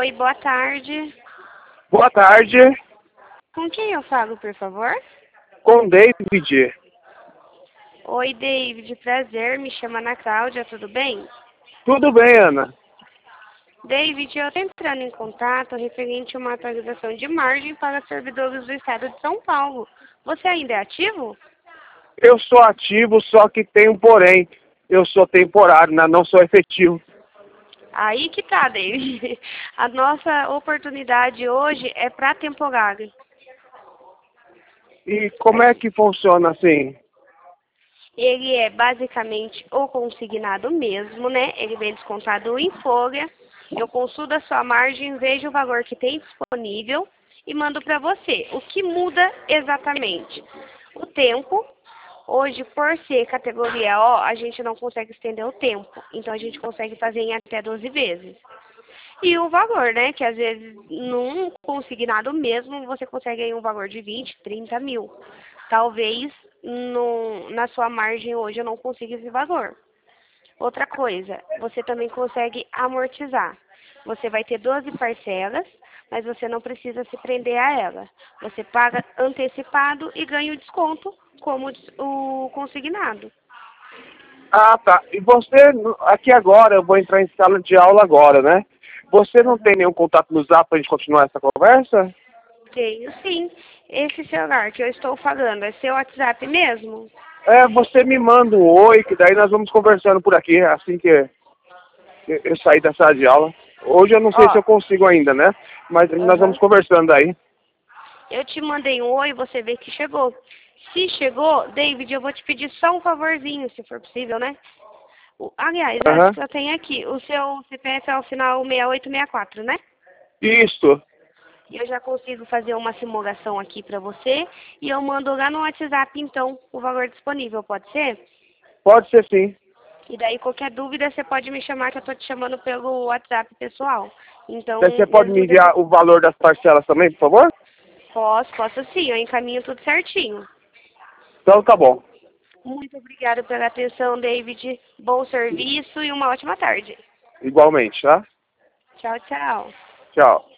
Oi, boa tarde. Boa tarde, Com quem eu falo, por favor? com David. Oi, David, prazer. Me chama Ana Cláudia, tudo bem? Tudo bem, Ana? David, eu estou entrando em contato referente a uma atualização de margem para servidores do estado de São Paulo. Você ainda é ativo? Eu sou ativo, só que tem um porém. Eu sou temporário, né? Não sou efetivo. Aí que tá, David. A nossa oportunidade hoje é para temporário. E como é que funciona assim? Ele é basicamente o consignado mesmo, né? Ele vem descontado em folha. Eu consulto a sua margem, vejo o valor que tem disponível e mando para você. O que muda exatamente? O tempo. Hoje, por ser categoria O, a gente não consegue estender o tempo. Então, a gente consegue fazer em até 12 vezes. E o valor, né? Que às vezes, num consignado mesmo, você consegue aí um valor de 20, 30 mil. Talvez na sua margem hoje eu não consiga esse valor. Outra coisa, você também consegue amortizar. Você vai ter 12 parcelas, mas você não precisa se prender a ela. Você paga antecipado e ganha o desconto como o consignado. Ah, tá. E você, aqui agora, eu vou entrar em sala de aula agora, né? Você não tem nenhum contato no Zap pra gente continuar essa conversa? Tenho sim. Esse celular que eu estou falando é seu WhatsApp mesmo? Você me manda um oi, que daí nós vamos conversando por aqui, assim que eu sair da sala de aula. Hoje eu não sei se Ó, eu consigo ainda, né? Mas nós vamos aham. conversando aí. Eu te mandei um oi e você vê que chegou. Se chegou, David, eu vou te pedir só um favorzinho, se for possível, né? Aliás, acho Aham. que eu tenho aqui. O seu CPF é o final 6864, né? Isso. E eu já consigo fazer uma simulação aqui para você. E eu mando lá no WhatsApp, então, o valor disponível, pode ser? Pode ser sim. E daí, qualquer dúvida, você pode me chamar, que eu tô te chamando pelo WhatsApp pessoal. Então, Daí você minhas pode me dúvidas, enviar o valor das parcelas também, por favor? posso sim, eu encaminho tudo certinho. Então tá bom. Muito obrigada pela atenção, David. Bom serviço e uma ótima tarde. Igualmente, tá? Tchau, tchau. Tchau.